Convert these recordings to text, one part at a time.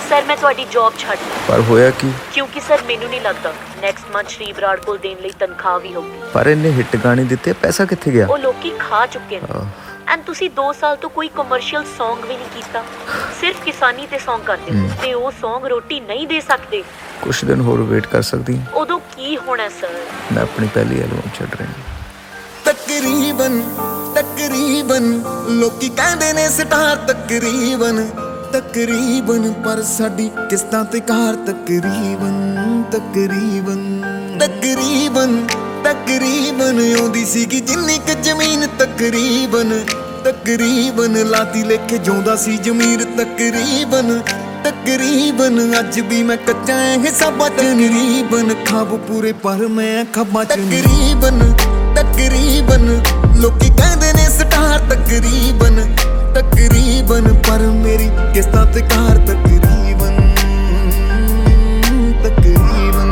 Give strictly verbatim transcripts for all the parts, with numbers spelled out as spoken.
Sir मैं ਤੁਹਾਡੀ job ਛੱਡ ਦਿੱਤੀ। ਪਰ ਹੋਇਆ ਕੀ? ਕਿਉਂਕਿ ਸਰ ਮੈਨੂੰ ਨਹੀਂ ਲੱਗਦਾ ਨੈਕਸਟ ਮੰਥ ਸ਼੍ਰੀ ਬਰਾੜ ਕੋਲ ਦੇਣ ਲਈ ਤਨਖਾਹ ਵੀ ਹੋਊਗੀ। ਪਰ ਇਹਨੇ ਹਿੱਟ ਗਾਣੇ ਦਿੱਤੇ, ਪੈਸਾ ਕਿੱਥੇ ਗਿਆ? ਉਹ ਲੋਕੀ ਖਾ ਚੁੱਕੇ ਨੇ। ਐਂਡ ਤੁਸੀਂ ਦੋ ਸਾਲ ਤੋਂ ਕੋਈ ਕਮਰਸ਼ੀਅਲ ਸੌਂਗ ਵੀ ਨਹੀਂ ਕੀਤਾ, ਸਿਰਫ ਕਿਸਾਨੀ ਤੇ ਸੌਂਗ ਕਰਦੇ ਹੋ ਤੇ ਉਹ ਸੌਂਗ ਰੋਟੀ ਨਹੀਂ ਦੇ ਸਕਦੇ। ਕੁਛ ਦਿਨ ਹੋਰ ਵੇਟ ਕਰ ਸਕਦੀ? ਉਦੋਂ ਕੀ ਹੋਣਾ ਸਰ? ਮੈਂ ਆਪਣੀ ਪਹਿਲੀ ਐਲਬਮ ਛੱਡ ਰਿਹਾ। ਤਕਰੀਬਨ ਤਕਰੀਬਨ ਲੋਕੀ ਕਹਿੰਦੇ ਨੇ ਸਟਾਰ ਤਕਰੀਬਨ ਤਕਰੀਬਨ ਪਰ ਸਾਡੀ ਕਿਸ਼ਤਾਂ ਤੇ ਕਾਰ ਤਕਰੀਬਨ ਤਕਰੀਬਨ ਤਕਰੀਬਨ ਤਕਰੀਬਨ ਆਉਂਦੀ ਸੀਗੀ ਜਿੰਨੀ ਕ ਜ਼ਮੀਨ ਤਕਰੀਬਨ ਤਕਰੀਬਨ ਲਾਤੀ ਲੇਖੇ ਜਿਉਂਦਾ ਸੀ ਜ਼ਮੀਰ ਤਕਰੀਬਨ ਤਕਰੀਬਨ ਅੱਜ ਵੀ ਮੈਂ ਕੱਚਾ ਐ ਹਿਸਾਬਾਂ ਚ ਨਰੀਬਨ ਖਾਬ ਪੂਰੇ ਪਰ ਮੈਂ ਖੱਬਾਂ ਚ ਤਕਰੀਬਨ ਤਕਰੀਬਨ ਲੋਕੀ ਕਹਿੰਦੇ ਨੇ ਸਟਾਰ ਤਕਰੀਬਨ ਤਕਰੀਬਨ ਪਰ ਮੇਰੀ ਕਿਸ਼ਤਾਂ ਤੇ ਕਾਰ ਤਕਰੀਬਨ ਤਕਰੀਬਨ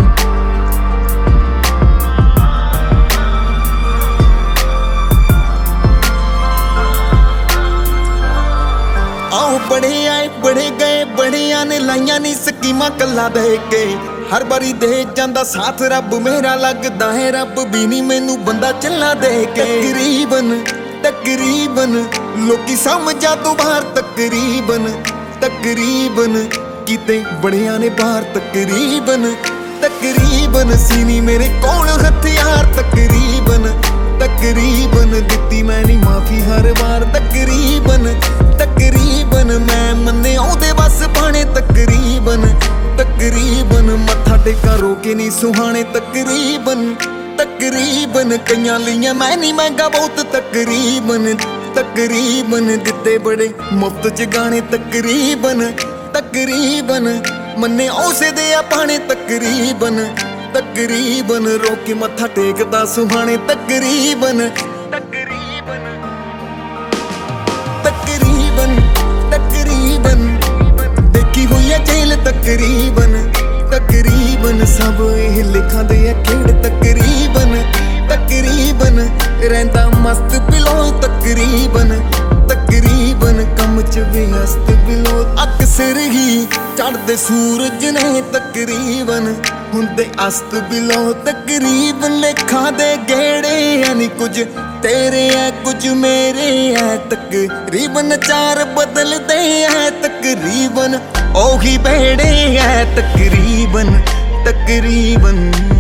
ਆਓ ਬੜੇ ਆਏ ਬੜੇ ਗਏ ਬੜਿਆਂ ਨੇ ਲਾਈਆਂ ਨੀ ਸਕੀਮਾਂ ਕੱਲਾ ਦੇ ਕੇ ਹਰ ਵਾਰੀ ਦੇ ਜਾਂਦਾ ਸਾਥ ਰੱਬ ਮੇਰਾ ਲੱਗਦਾ ਹੈ ਰੱਬ ਵੀ ਨਹੀਂ ਮੈਨੂੰ ਬੰਦਾ ਚੱਲਾ ਦੇ ਕੇ ਤਕਰੀਬਨ ਤਕਰੀਬਨ ਲੋਕੀ ਸਮਝਾ ਤੋਂ ਬਾਹਰ ਤਕਰੀਬਨ ਤਕਰੀਬਨ ਕਿਤੇ ਬੜਿਆਂ ਨੇ ਬਾਹਰ ਤਕਰੀਬਨ ਤਕਰੀਬਨ ਸੀਨੀ ਮੇਰੇ ਕੋਲ ਹਥਿਆਰ ਤਕਰੀਬਨ ਤਕਰੀਬਨ ਦਿੱਤੀ ਮੈਂ ਨਹੀਂ ਮਾਫੀ ਹਰ ਵਾਰ ਤਕਰੀਬਨ ਤਕਰੀਬਨ ਮੈਂ ਮੰਨੇ ਉਹਦੇ ਬਸ ਬਾਣੇ ਤਕਰੀਬਨ ਤਕਰੀਬਨ ਮੱਥਾ ਟੇਕਾ ਰੋਕੇ ਨਹੀਂ ਸੁਹਾਣੇ ਤਕਰੀਬਨ ਤਕਰੀਬਨ ਕਈਆਂ ਲਈਆਂ ਮੈਂ ਨਹੀਂ ਮਹਿੰਗਾ ਬਹੁਤ ਤਕਰੀਬਨ ਤਕਰੀਬਨ ਦਿੱਤੇ ਬੜੇ ਮੁਫਤ ਚ ਗਾਣੇ ਤਕਰੀਬਨ ਤਕਰੀਬਨ ਮੰਨੇ ਉਸੇ ਦੇ ਆਪਾਣੇ ਤਕਰੀਬਨ ਤਕਰੀਬਨ ਰੋਕੇ ਮੱਥਾ ਟੇਕਦਾ ਸੁਹਾਣੇ ਤਕਰੀਬਨ ਤਕਰੀਬਨ ਤਕਰੀਬਨ ਤਕਰੀਬਨ ਦੇਖੀ ਹੋਈ ਹੈ ਜੇਲ ਤਕਰੀਬਨ ਤਕਰੀਬਨ ਸਭ ਇਹ ਲਿਖਾਂ ਦੇ ਆ ਖੇਡ ਤਕਰੀਬਨ ਤਕਰੀਬਨ ਰਹਿੰਦਾ ਮਸਤ ਬਿਲੋ ਤਕਰੀਬਨ ਤਕਰੀਬਨ ਕੰਮ ਚ ਵਿਅਸਤ ਬਿਲੋ ਅਕਸਰ ਹੀ ਚੜ੍ਹਦੇ ਸੂਰਜ ਨੇ ਤਕਰੀਬਨ ਹੁੰਦੇ ਅਸਤ ਬਿਲੋ ਤਕਰੀਬਨ ਲੇਖਾਂ ਦੇ ਗੇੜੇ ਐ ਨੀ ਕੁਝ ਤੇਰੇ ਐ ਕੁਝ ਮੇਰੇ ਐ ਤਕਰੀਬਨ ਚਾਰ ਬਦਲਦੇ ਐ ਤਕਰੀਬਨ ਉਹੀ ਬੇੜੇ ਐ ਤਕਰੀਬਨ ਤਕਰੀਬਨ